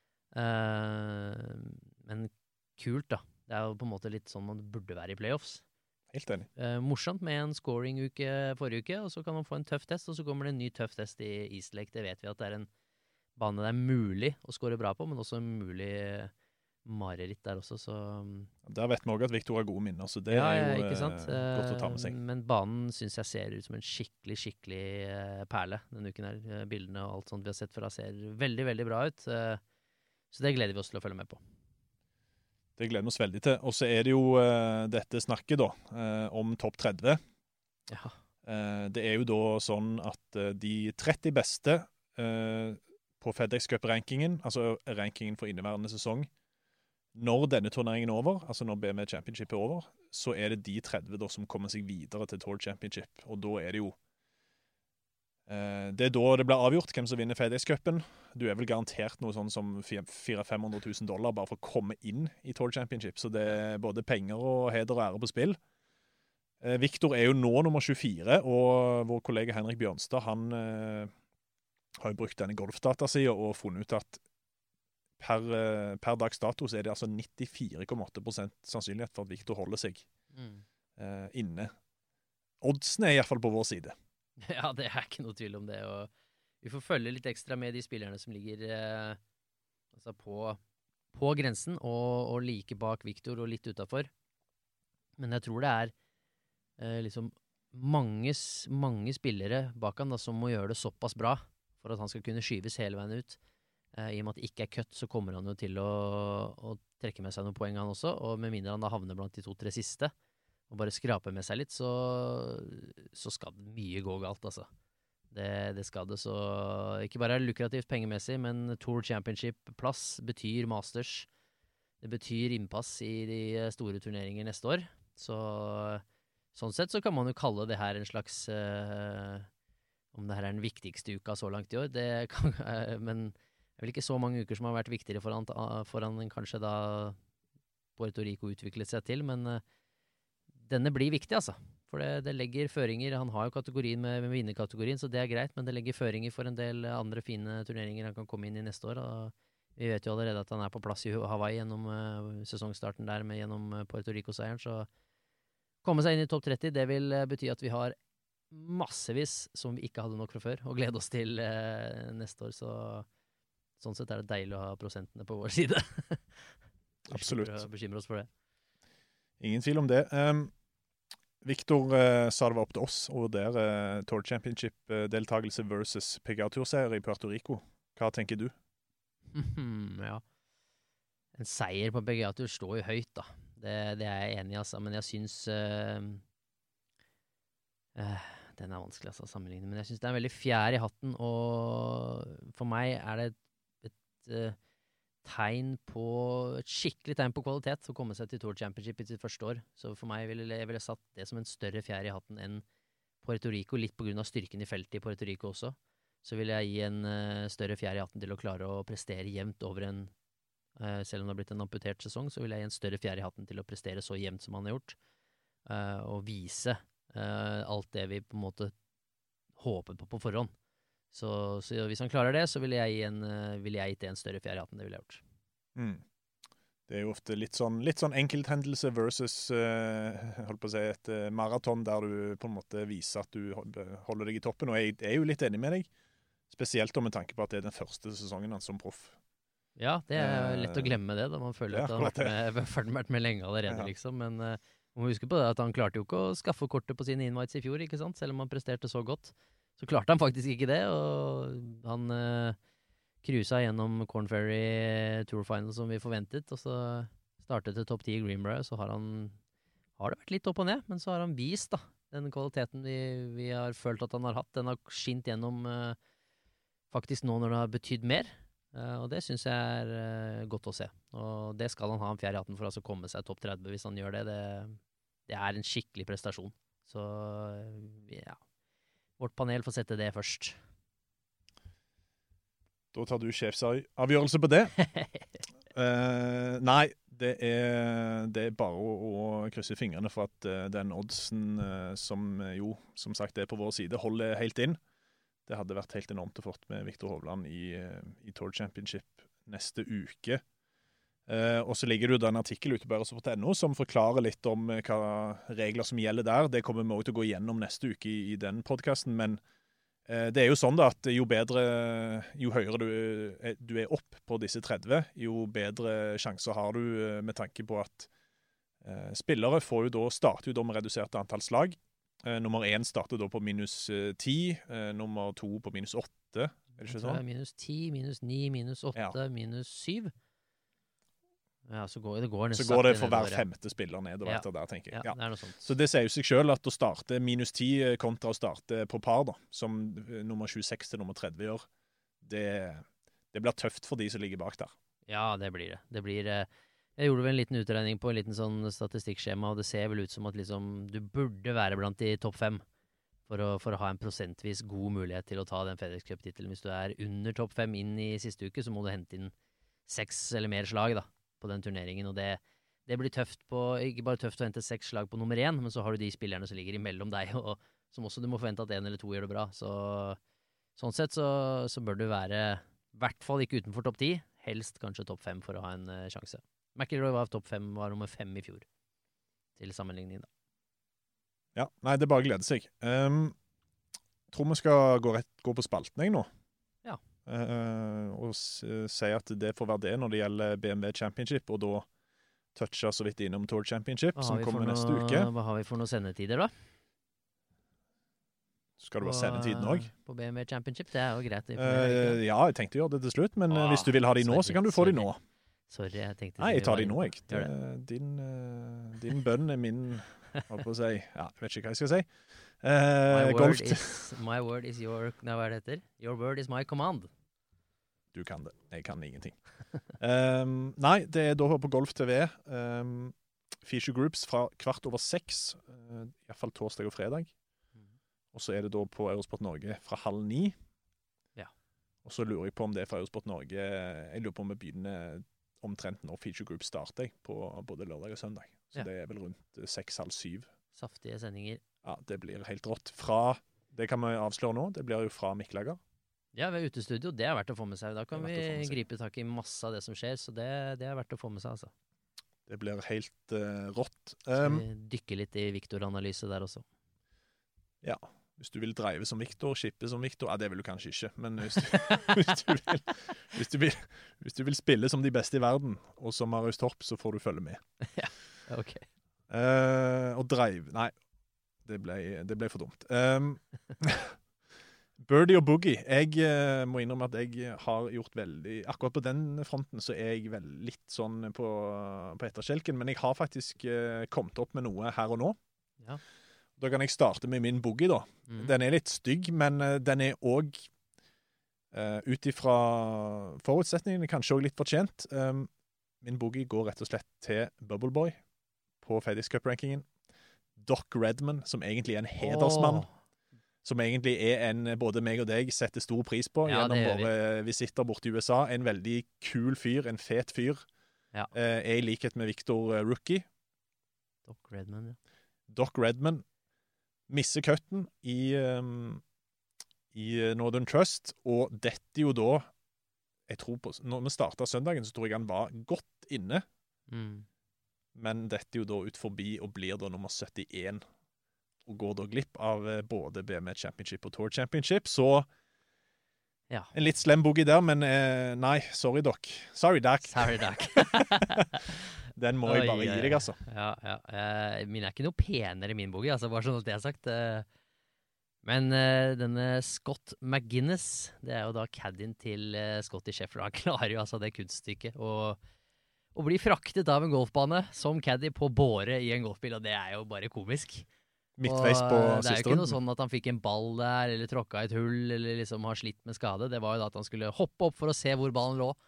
Uh, men kult da. Det er jo på en måte litt sånn man burde være i playoffs.
Helt enig.
Uh, morsomt med en scoring-uke forrige uke, og så kan man få en tøff test, og så kommer det en ny tøff test i East Lake. Det vet vi at det er en bane det er mulig å score bra på, men også en mulig mareritt der også, så...
Der vet vi også at Victor har gode minner, så det
ja,
er jo
ja, ikke sant?
Uh, godt å ta med seg.
Uh, men banen synes jeg ser ut som en skikkelig, skikkelig uh, perle denne uken her. Uh, bildene og alt sånt vi har sett fra ser veldig, veldig bra ut. Uh, så det gleder vi oss til å følge med på.
Det gleder vi oss veldig til. Og så er det jo uh, dette snakket da, uh, om topp tretti.
Ja.
Uh, det er jo da sånn at uh, de tretti beste uh, på FedEx Cup-rankingen, altså rankingen for inneværende sesong, når denne turneringen er over, altså når B M W Championship er over, så er det de tretti da som kommer seg videre til Tour Championship. Og da er det jo uh, det er da det blir avgjort hvem som vinner FedEx Cupen. Du er vel garantert noe sånn som fire til fem hundre tusen dollar bare for å komme inn i Tour Championship. Så det er både penger og heder og ære på spill. Uh, Victor er jo nå nummer tjuefire, og vår kollega Henrik Bjørnstad, han uh, har jo brukt denne golfdatasiden og funnet ut at per, uh, per dags dato så er det altså nittifire komma åtte prosent sannsynlighet for at Victor holder seg
Mm.
uh, inne. Oddsene er i hvert fall på vår side.
Ja, det er ikke noe tvil om det, og vi får følge litt ekstra med de spillerne som ligger eh, altså på, på grensen, og, og like bak Victor og litt utenfor. Men jeg tror det er eh, liksom mange, mange spillere bak han da, som må gjøre det såpass bra for at han skal kunne skyves hele veien ut. Eh, I og med at det ikke er cut, så kommer han jo til å, å trekke med seg noen poeng han også, og med mindre han da havner blant de to-tre siste, og bare skraper med seg litt, så, så skal det mye gå galt, altså. Det, det skal det, så ikke bare er det lukrativt pengemessig, men Tour Championship-plass betyr Masters. Det betyr innpass i de store turneringer neste år. Så sånn sett så kan man jo kalle det her en slags uh, om det her er den viktigste uka så langt i år, det kan, uh, men det er vel ikke så mange uker som har vært viktigere foran, foran enn kanskje da Puerto Rico utviklet seg til, men uh, denne blir viktig, altså. For det, det legger føringer, han har jo kategorien med, med vinnerkategorien, så det er greit, men det legger føringer for en del andre fine turneringer han kan komme inn i neste år, og vi vet jo allerede at han er på plass i Hawaii gjennom uh, sesongstarten der med gjennom uh, Puerto Rico-seieren, så komme seg inn i topp tretti, det vil uh, bety at vi har massevis som vi ikke hadde nok fra før, og glede oss til uh, neste år, så sånn sett er det deilig å ha prosentene på vår side.
Absolutt.
Bekymre oss for det.
Ingen tvil om det. Um, Victor uh, sa det var opp til oss å vurdere uh, Tour Championship-deltagelse uh, versus P G A-turseier i Puerto Rico. Hva tenker du?
ja. En seier på P G A-tur står jo høyt, da. Det, det er jeg enig i, altså. Men jeg synes uh, uh, den er vanskelig altså, å sammenligne. Men jeg synes det er en veldig fjær i hatten, og for meg er det et, et uh, tegn på, et skikkelig tegn på kvalitet å komme seg til Tour Championship i sitt første år. Så for meg ville jeg ville satt det som en større fjær i hatten enn Puerto Rico, litt på grunn av styrken i feltet i Puerto Rico også. Så vil jeg gi en uh, større fjær i hatten til å klare å prestere jevnt over en, uh, selv om det har blitt en amputert sesong, så vil jeg gi en større fjær i hatten til å prestere så jevnt som han har gjort, uh, og vise uh, alt det vi på en måte håper på på forhånd. Så, så hvis han klarer det, så vil jeg gi en, uh, vil jeg gi det en større fjær i hatten, det vil jeg gjort.
Mm. Det er jo ofte litt sånn, litt sånn enkelthendelse versus uh, holdt på å si et uh, maraton der du på en måte viser at du holder deg i toppen, og jeg er jo litt enig med deg, spesielt med tanke på at det er den første sesongen hans som proff.
Ja, det er lett å glemme det, da man føler at han har vært med, vært med, med lenge allerede, ja. Liksom, men uh, man må huske på det at han klarte jo ikke å skaffe kortet på sine invites i fjor, ikke sant, selv om han presterte så godt. Så klarte han faktisk ikke det, og han uh, cruisa gjennom Corn Ferry Tour Final som vi forventet, og så startet til topp ti i Greenbrier, så har han har det vært litt opp og ned, men så har han vist da, den kvaliteten vi, vi har følt at han har hatt. Den har skint gjennom uh, faktisk nå når det har betydd mer, uh, og det synes jeg er uh, godt å se. Og det skal han ha en fjerde i hatten for altså å komme seg topp tretti hvis han gjør det. det. Det er en skikkelig prestasjon. Så ja, vårt panel får sette det først.
Da tar du sjefsavgjørelse på det. uh, nei, det er, det er bare å, å krysse fingrene for at uh, den oddsen uh, som jo, som sagt, er på vår side, holder helt inn. Det hadde vært helt enormt å få med Victor Hovland i, uh, i Tour Championship neste uke. Uh, og så ligger det en artikkel ute på Eurosport punktum no som forklarer litt om uh, hva regler som gjelder der. Det kommer vi også til å gå gjennom neste uke i, i den podcasten, men uh, det er jo sånn da at jo bedre, jo høyere du, uh, du er opp på disse tretti, jo bedre sjanser har du uh, med tanke på at uh, spillere får jo da, starter jo da med reduserte antall slag. Uh, nummer én starter da på minus ti, uh, nummer to på minus åtte. Er det ikke sånn?
Minus ti, minus ni, minus åtte, ja. Minus syv. Ja, så går det, går det,
så går det for hver femte spiller nedover
ja.
etter der, tenker jeg.
Ja, det er noe sånt.
Så det sier jo seg selv at å starte minus ti kontra å starte på par, da, som nummer tjueseks til nummer tretti gjør, det, det blir tøft for de som ligger bak der.
Ja, det blir det. Det blir, jeg gjorde vel en liten utregning på en liten sånn statistikkskjema, og det ser vel ut som at liksom, du burde være blant de topp fem for å, for å ha en prosentvis god mulighet til å ta den FedEx Cup-titelen. Hvis du er under topp fem inn i siste uke, så må du hente inn seks eller mer slag, da, på den turneringen, og det, det blir tøft på, ikke bare tøft å hente seks slag på nummer én, men så har du de spillerne som ligger imellom deg, og som også du må forvente at en eller to gjør det bra, så sånn sett så, så bør du være i hvert fall ikke utenfor topp ti, helst kanskje topp fem for å ha en uh, sjanse. McIlroy var topp fem, var nummer fem i fjor, til sammenligning da.
Ja, nei, det bare gleder seg. Um, tror vi skal gå, rett, gå på spalten, jeg nå.
Ja.
Uh, og s- si at det får være det når det gjelder B M W Championship, og da toucher så vidt innom Tour Championship, som kommer neste
noe,
uke.
Hva har vi for noen sendetider da?
Skal du ha sendetiden også?
På B M W Championship, det er jo greit.
Uh, ja, jeg tenkte å gjøre det til slutt, men
ah,
hvis du vil ha de nå,
sorry,
så kan du få
sorry.
de nå.
Sorry, jeg tenkte...
Nei, jeg tar de nå, jeg.
Det,
din, uh, din bønn er min, hva på å si, ja, jeg vet ikke hva jeg skal si. Uh,
my,
golf
word is, my word is your... Nei, hva er det heter? Your word is my command.
Du kan det. Jeg kan ingenting. um, nei, det er da på Golf T V. Um, feature groups fra kvart over seks, uh, i hvert fall torsdag og fredag. Mm. Og så er det da på Eurosport Norge fra halv ni.
Ja. Og
så lurer jeg på om det er fra Eurosport Norge, jeg lurer på om vi begynner omtrent når feature groups starter på både lørdag og søndag. Så ja. Det er vel rundt seks, halv syv.
Saftige sendinger.
Ja, det blir helt rått. Fra, det kan vi avsløre nå, det blir jo fra Mikkelager.
Ja, ved utestudio, det er verdt å få med seg. Da kan vi gripe tak i masse av det som skjer, så det, det er verdt å få med seg, altså.
Det blir helt uh, rått.
Um, så vi dykker litt i Victor-analyse der også.
Ja, hvis du vil drive som Victor, shippe som Victor, ja, det vil du kanskje ikke, men hvis du, hvis, du vil, hvis, du vil, hvis du vil spille som de beste i verden, og som Marius Torp, så får du følge med.
Ja, ok.
Uh, og drive, nei, det ble, det ble for dumt. Um, Birdie og Boogie, jeg uh, må innrømme at jeg har gjort veldig, akkurat på den fronten så er jeg vel litt sånn på, på etterskjelken, men jeg har faktisk uh, kommet opp med noe her og nå.
Ja.
Da kan jeg starte med min Boogie da. Mm. Den er litt stygg, men uh, den er også, uh, ut ifra forutsetningene, kanskje også litt fortjent. Um, min Boogie går rett og slett til Bubble Boy på FedEx Cup-rankingen. Doc Redman, som egentlig er en hedersmann. Oh. Som egentlig er en, både meg og deg setter stor pris på ja, gjennom våre visitter borte i U S A. En veldig kul fyr, en fet fyr.
Ja.
Eh, er i likhet med Victor uh, Rookie.
Doc Redman, ja.
Doc Redman misser cutten i, um, i Northern Trust, og dette jo da, jeg tror på, når vi startet søndagen, så tror jeg han var godt inne.
Mm.
Men dette jo da ut forbi og blir da nummer syttien. Og går da glipp av både B M W Championship og Tour Championship, så
ja.
En litt slem boogie der, men eh, nei, sorry Doc. Sorry Doc.
Sorry Doc.
Den må jeg bare gi deg, altså.
Ja, ja. Uh, min er ikke noe penere min boogie, altså, bare sånn at det er sagt. Uh, men uh, denne Scott McGuinness, det er jo da caddien til uh, Scotty Scheffler. Han klarer jo altså det kunststykket, og å bli fraktet av en golfbane som caddie på båre i en golfbil, og det er jo bare komisk.
Midtveis på siste runden.
Det er jo ikke noe sånn at han fikk en ball der, eller tråkka i et hull, eller liksom har slitt med skade. Det var jo da at han skulle hoppe opp for å se hvor ballen lå,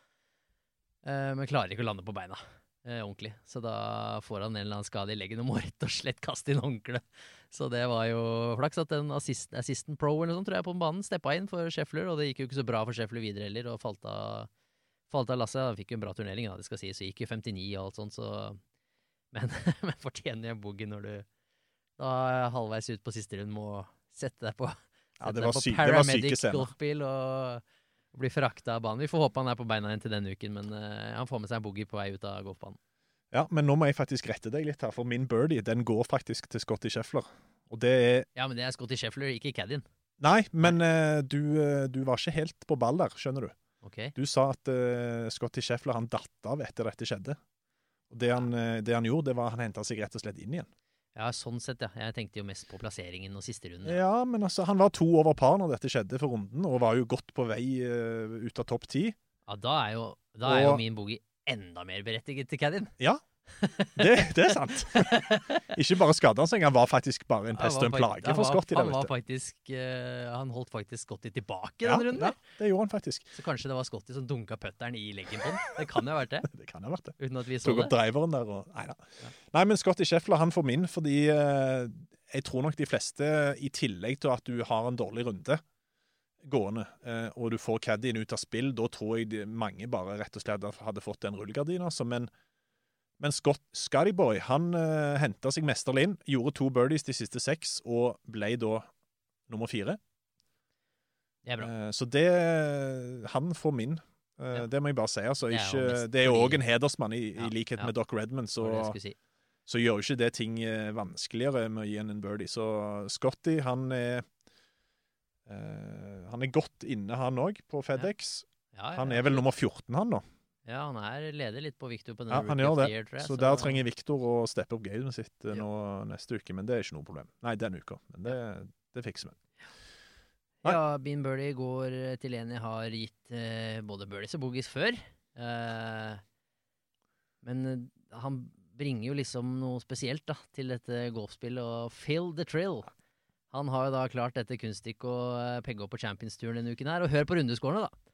uh, men klarer ikke å lande på beina uh, ordentlig. Så da får han en eller annen skade i leggen og må rett og slett kaste inn håndkle. Så det var jo flaks at en assist, assistant pro eller noe sånt, tror jeg, på banen steppa inn for Scheffler, og det gikk jo ikke så bra for Scheffler videre heller, og falt av, falt av Lasse. Han fikk jo en bra turnering, da, det skal si, så gikk jo femtini og alt sånt, så men, men fortjener jeg boogie når du da halvveis ut på siste rundt må sette deg på,
ja,
sette
deg
på
sy-
paramedic golfbil og, og bli frakta av banen. Vi får håpe han er på beina igjen til denne uken, men uh, han får med seg en boogie på vei ut av golfbanen.
Ja, men nå må jeg faktisk rette deg litt her, for min birdie, den går faktisk til Scotty Scheffler. Og det er...
Ja, men det er Scotty Scheffler, ikke caddien.
Nei, men uh, du, uh, du var ikke helt på ball der, skjønner du.
Okay.
Du sa at uh, Scotty Scheffler, han datt av etter dette skjedde. Og det han, uh, det han gjorde, det var at han hentet seg rett og slett inn igjen.
Ja, sånn sett, ja. Jeg tenkte jo mest på plasseringen og siste runden.
Ja, men altså, han var to over par når dette skjedde for runden, og var jo godt på vei uh, ut av topp ti.
Ja, da er jo, da er og... jo min boogie enda mer berettiget til caddien.
Ja, det, det er sant. Ikke bare skadde han seg, han var faktisk bare en pest og en plage for Scotty.
Han, var faktisk, uh, han holdt faktisk Scotty tilbake ja, den runden.
Ja, det gjorde han faktisk.
Så kanskje det var Scotty som dunka putteren i leggen på den. Det kan jo ha vært det.
Det kan ha vært det.
Uten at vi så
Tok opp
det.
Driveren der. Og... Nei, ja. Nei, men Scotty Scheffler, han får min, fordi uh, jeg tror nok de fleste, i tillegg til at du har en dårlig runde gående, uh, og du får caddien ut av spill, da tror jeg de, mange bare rett og slett hadde fått en rullegardin, altså, men Men Scott, Scotty Boy, han uh, hentet seg mesterlig inn, gjorde to birdies de siste seks, og ble da nummer fire.
Det er bra.
Uh, så det, han får min. Uh, ja. Det må jeg bare si. Altså,
det,
ikke,
er mest,
det er jo
fordi...
også en hedersmann i,
ja,
i likhet
ja.
med Doc Redman, så,
si.
så gjør jo ikke det ting uh, vanskeligere med å gi en en birdie. Så Scotty, han er, uh, han er godt inne, han også, på FedEx.
Ja. Ja, ja,
han er vel nummer fjorten, han da.
Ja, han er leder litt på Victor på den
ja, han gjør det.
Year, jeg,
så,
så
der trenger Victor å steppe opp gamet sitt
ja.
nå neste uke, men det er ikke noe problem. Nei, den uka, men det, det fikser vi.
Nei. Ja, Bean Birdie går til en jeg har gitt eh, både birdies og boogies før. Eh, men han bringer jo liksom noe spesielt da, til dette golfspillet, og Phil the Thrill. Han har jo da klart dette kunststykket å pegge opp på Champions-turen denne uken her, og hør på rundeskårene da.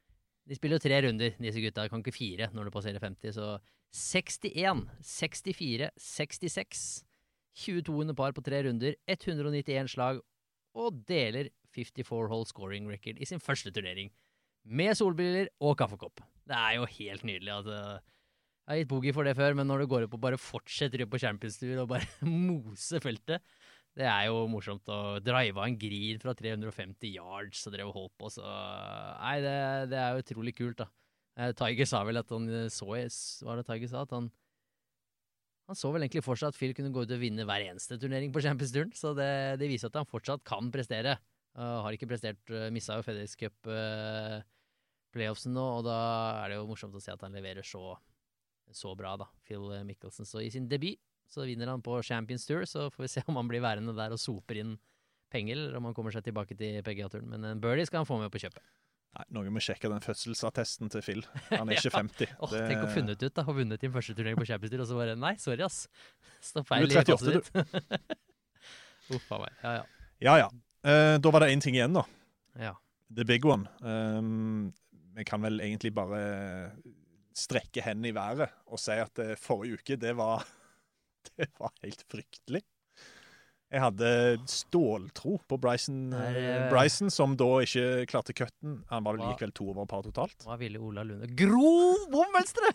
De spiller jo tre runder, disse gutta. Kan ikke fire når du passerer femti, så sekstien, sekstifire, sekstiseks, tjueto under par på tre runder, ett hundre nittien slag, og deler femtifire hole scoring record i sin første turnering. Med solbriller og kaffekopp. Det er jo helt nydelig. Altså. Jeg har gitt boogie for det før, men når du går opp og bare fortsetter på Champions Tour og bare mose feltet, det er jo morsomt å drive en green fra tre hundre femti yards og drev og holdt på. Så nei, det, det er jo utrolig kult da. Tiger sa vel at han så, hva var det Tiger sa? At han, han så vel egentlig for seg at Phil kunne gå ut og vinne hver eneste turnering på Champions Tour, så det, det viser at han fortsatt kan prestere. Uh, har ikke prestert, uh, misset jo FedEx Cup uh, playoffsen nå, og da er det jo morsomt å se at han leverer så, så bra da, Phil Mickelson. Så i sin debut så vinner han på Champions Tour, så får vi se om han blir værende der og soper inn penger, eller om han kommer seg tilbake til P G A-turen. Men en birdie skal han få med på kjøpet.
Nei, noen må sjekke den fødselsattesten til Phil. Han er ikke femti.
Åh,
det...
Tenk å funnet ut da, og vunnet din første turnering på Champions Tour, og så bare, nei, sorry ass, stå feil
i passet
ditt. Uffa meg, ja ja.
Ja ja, uh, da var det en ting igjen da.
Ja.
The big one. Um, vi kan vel egentlig bare strekke hendene i været og si at uh, forrige uke, det var, det var helt fryktelig. Jeg hadde ståltro på Bryson,
Nei,
uh, Bryson, som da ikke klarte køtten. Han var vel likevel to over par totalt.
Hva ville Ola Lunde? Grov bomvenstre!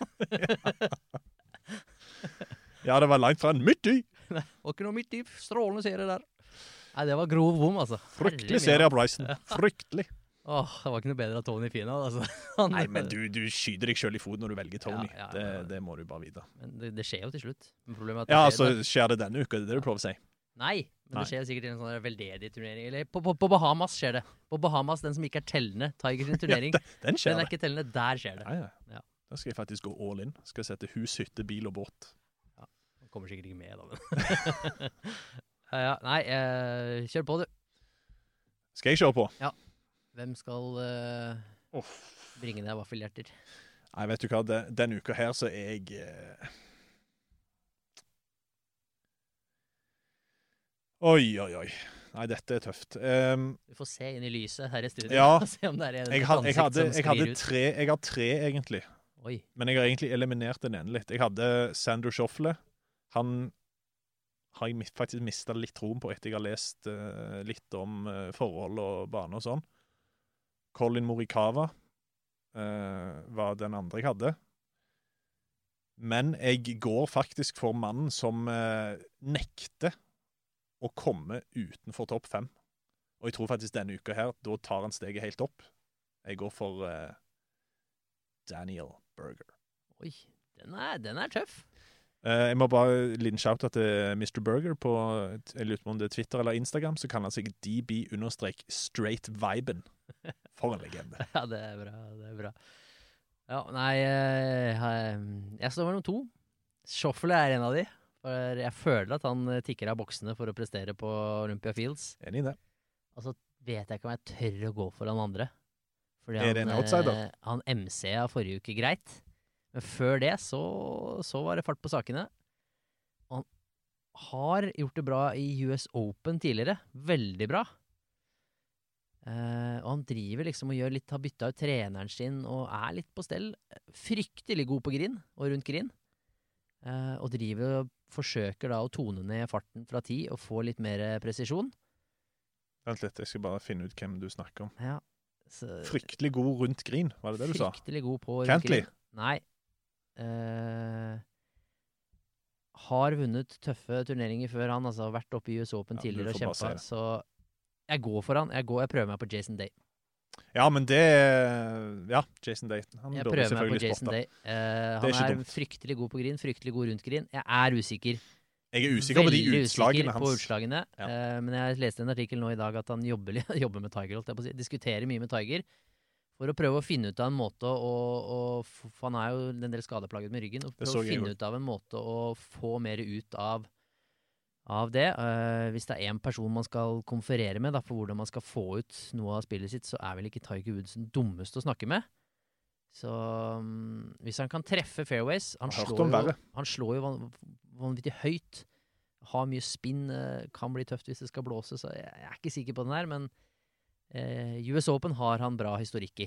Ja, det var langt fra en midt i.
Nei, og ikke noe midt i. Strålende serie der. Nei, det var grov bom, altså.
Fryktelig serie av Bryson. Fryktelig.
Åh, det var ikke noe bedre av Tony Finau, altså. Han,
Nei, men du, du skyter deg selv i foten når du velger Tony.
Ja, ja,
det,
ja.
det må du bare vite.
Men det, det skjer jo til slutt. Men problemet er at det
Ja,
skjer,
altså, skjer det denne uka, det er det du prøver å si.
Nei, men
Nei.
det skjer jo sikkert i en sånn veldedig turnering. Eller på, på, på Bahamas skjer det. På Bahamas, den som ikke er tellende, Tiger sin turnering.
Ja, den, den skjer
den er
det.
ikke tellende, der skjer det.
Ja, ja.
Ja.
Da skal jeg faktisk gå all in. Skal sette hus, hytte, bil og båt.
Ja, han kommer sikkert ikke med da, men... ja, ja, nei, eh, kjør på du.
Skal jeg kjøre på?
Ja. Hvem skal eh,
Oh.
bringe deg vaffelhjerter?
Nei, vet du hva, den, den uka her så er jeg... Eh... Oi, oi, oi. Nei, dette er tøft. Um,
Du får se inn i lyset her i studio.
Ja.
Se om det er en
jeg, had, jeg,
ansikt
hadde,
som
jeg hadde
sklir ut.
tre, jeg har tre egentlig.
Oi.
Men jeg har egentlig eliminert den ene litt. Jeg hadde Sandro Schauffele. Han har jeg mis- faktisk mistet litt troen på etter jeg har lest uh, litt om uh, forhold og bane og sånn. Colin Morikawa uh, var den andre jeg hadde. Men jeg går faktisk for mannen som uh, nekter å komme utenfor topp fem. Og jeg tror faktisk denne uka her, da tar han steget helt opp. Jeg går for uh, Daniel Berger.
Oi, den er, den er tøff.
Uh, jeg må bare liten shout out til mister Berger på, jeg lurer på om det er Twitter eller Instagram, så kaller han seg D B understrek straight viben. For en legende.
Ja, det er bra, det er bra. Ja, nei, eh, jeg står mellom to. Schauffele er en av de. For jeg føler at han tikker av boksene for å prestere på Olympia Fields.
Enig i det.
Og så vet jeg ikke om jeg tør å gå for han andre. Fordi
Er det
han,
en outsider?
eh, Han M C-a forrige uke greit. Men før det så, så var det fart på sakene. Og han har gjort det bra i U S Open tidligere. Veldig bra. Uh, og han driver liksom og gjør litt, har byttet ut treneren sin og er litt på stell. Fryktelig god på green og rundt green. Uh, og driver og forsøker da å tone ned farten fra ti og få litt mer presisjon.
Vent litt, jeg skal bare finne ut hvem du snakker om.
Ja, så,
Fryktelig god rundt grin, var det det du sa?
Fryktelig god på rundt
Cantley?
green. Nei. Uh, har vunnet tøffe turneringer før han, altså har vært oppe i U S Open
Ja,
tidligere
du
og
får bare
kjempet.
se
Så jeg går for han. Jeg, går, jeg prøver meg på Jason Day.
Ja, men det... Ja, Jason Day. Han
Jeg
burde
prøver meg på
selvfølgelig
Jason
spotte.
Day. Uh,
Det er
han
ikke
er
dumt.
fryktelig god på green, fryktelig god rundt green. Jeg er usikker.
Jeg er usikker på de
Veldig
utslagene
usikker
hans.
på utslagene.
Ja.
Uh, men jeg leste en artikkel nå i dag at han jobber, jobber med Tiger, holdt jeg på å si. Diskuterer mye med Tiger for å prøve å finne ut av en måte å, å, for han er jo en del skadeplaget med ryggen, og
Det
prøve
så
å
jeg
finne
jo.
ut av en måte å få mer ut av av det. Uh, hvis det er en person man skal konferere med da, for hvordan man skal få ut noe av spillet sitt, så er vel ikke Tiger Woods den dummeste å snakke med. Så um, hvis han kan treffe fairways, han
Jeg har hørt
slår,
om
jo,
verre.
han slår jo van, vanvittig høyt, har mye spinn, uh, kan bli tøft hvis det skal blåse, så jeg, jeg er ikke sikker på den her, men uh, U S Open har han bra historikk i.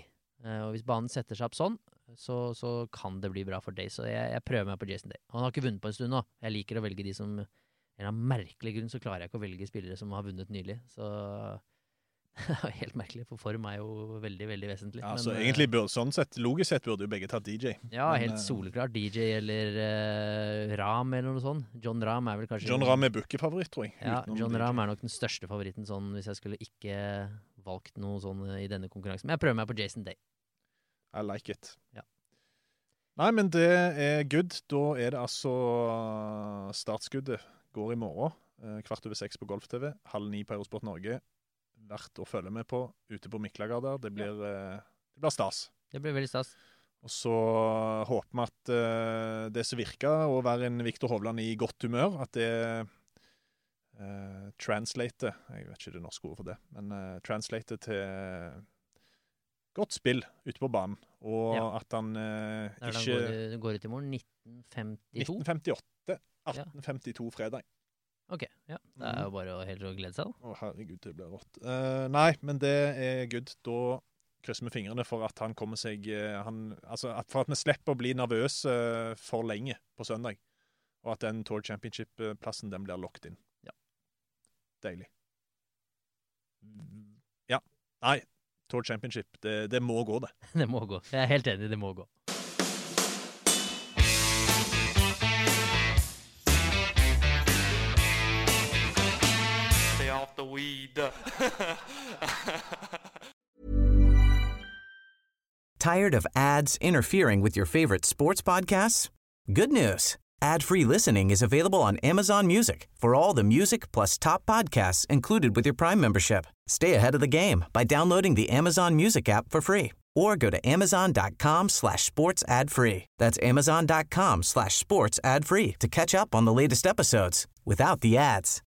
Uh, og hvis banen setter seg opp sånn, så, så kan det bli bra for Day. Så jeg, jeg prøver meg på Jason Day. Og han har ikke vunnet på en stund nå. Jeg liker å velge de som, en eller annen merkelig grunn, så klarer jeg ikke å velge spillere som har vunnet nylig. Så det er helt merkelig, for form er jo veldig, veldig vesentlig.
Ja, så
men,
egentlig burde, sånn sett, logisk sett burde jo begge tatt D J.
Ja,
men,
helt soleklart. D J eller uh, Ram eller noe sånt. John Ram er vel kanskje...
John Ram er bukkefavoritt, tror jeg.
Ja,
Utenom
John
D J.
Ram er nok den største favoritten sånn, hvis jeg skulle ikke valgt noe sånn i denne konkurransen. Men jeg prøver meg på Jason Day.
I like it.
Ja.
Nei, men det er good. Da er det altså startskuddet går i morgen. Kvart over seks på Golf T V. Halv ni på Eurosport Norge. Verdt å følge med på ute på Miklagard. Det blir, ja. det blir stas.
Det blir veldig stas.
Og så håper vi at uh, det som virker å være en Viktor Hovland i godt humør, at det uh, translater, jeg vet ikke det norske ordet for det, men uh, translater til godt spill ute på banen. Og ja. At han uh, ikke...
Går, det går ut i morgen nitten femtito?
nitten femtiåtte, atten femtito fredag.
Ok, ja. Det er jo bare å helt å glede seg da.
Å herregud, det blir rått. Uh, nei, men det er good. Da krysser vi fingrene for at han kommer seg... Uh, han, altså at for at vi slipper å bli nervøs uh, for lenge på søndag. Og at den Tour Championship-plassen, den blir locked inn.
Ja.
Deilig. Ja. Nei, Tour Championship, det, det må gå det.
Det må gå. Jeg er helt enig, det må gå.
The weed.
Tired of ads interfering with your favorite sports podcasts? Good news. Ad-free listening is available on Amazon Music for all the music plus top podcasts included with your Prime membership. Stay ahead of the game by downloading the Amazon Music app for free or go to amazon.com slash sports ad free. That's amazon.com slash sports ad free to catch up on the latest episodes without the ads.